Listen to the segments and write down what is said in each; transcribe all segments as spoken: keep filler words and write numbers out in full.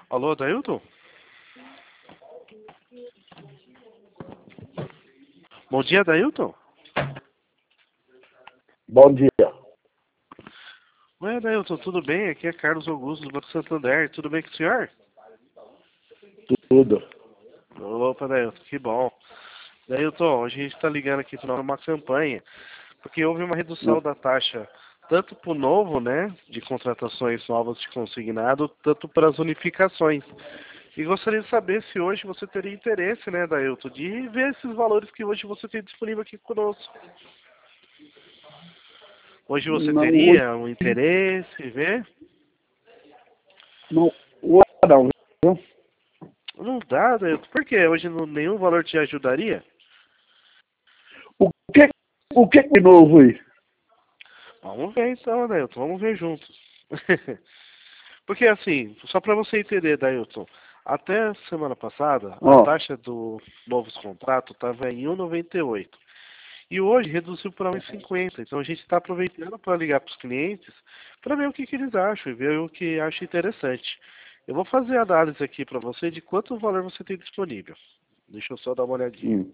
Alô, Dailton? Bom dia, Dailton. Bom dia. Oi, Dailton, tudo bem? Aqui é Carlos Augusto do Banco Santander. Tudo bem com o senhor? Tudo. Opa, Dailton, que bom. Dailton, a gente está ligando aqui para uma campanha, porque houve uma redução da taxa, tanto para o novo, né, de contratações novas de consignado, tanto para as unificações. E gostaria de saber se hoje você teria interesse, né, Dailton, de ver esses valores que hoje você tem disponível aqui conosco. Hoje você Não, hoje teria um interesse em ver? não, hoje não, viu? Não dá, Dailton. Por quê? Hoje não, nenhum valor te ajudaria? O que, o que de novo aí? Vamos ver então, Dailton. Vamos ver juntos. Porque assim, só para você entender, Dailton, até semana passada, a Ó, taxa do novos contratos estava em um vírgula noventa e oito. E hoje reduziu para um vírgula cinquenta. Então a gente está aproveitando para ligar para os clientes para ver o que, que eles acham e ver o que acham interessante. Eu vou fazer a análise aqui para você de quanto valor você tem disponível. Deixa eu só dar uma olhadinha. hum.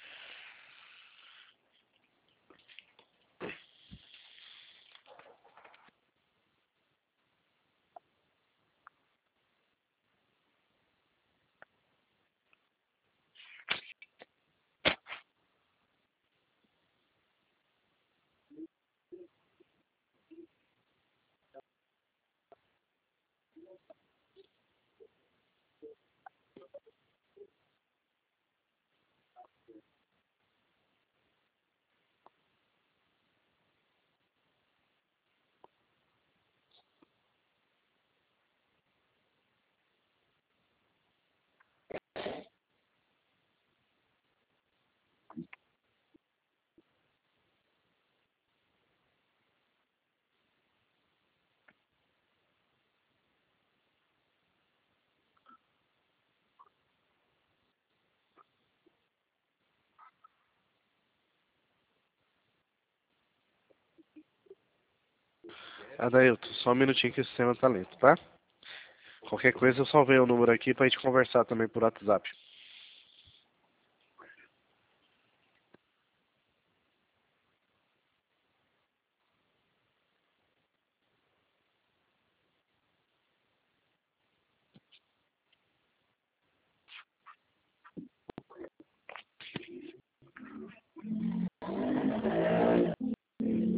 Adailton, só um minutinho que o sistema tá lento, tá? Qualquer coisa eu salvei o número aqui pra gente conversar também por WhatsApp.